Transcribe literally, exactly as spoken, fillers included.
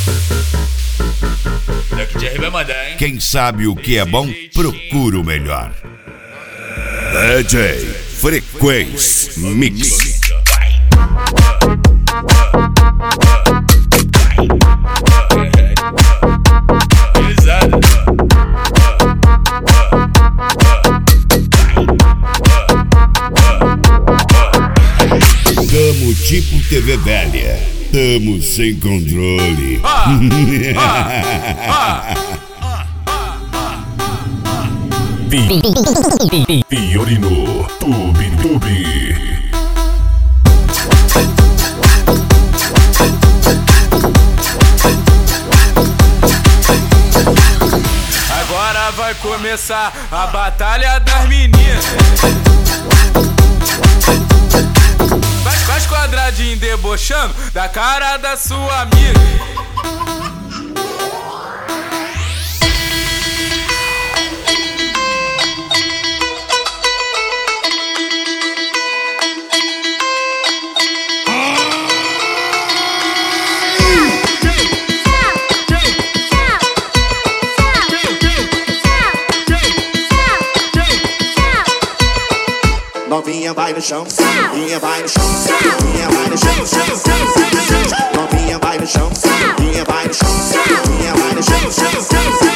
Daqui de vai mandar, hein? Quem sabe o que é bom, procura o melhor. D J Frequência Mix. Tamo tipo T V velha, tamo sem controle. Ah, ah, Fiorino, Tube Tube. Agora vai começar a batalha das meninas. Faz, faz quadradinho debochando da cara da sua amiga. Novinha vai no chão, novinha vai no chão, novinha vai no chão, novinha vai no chão, novinha vai no chão, novinha vai no chão.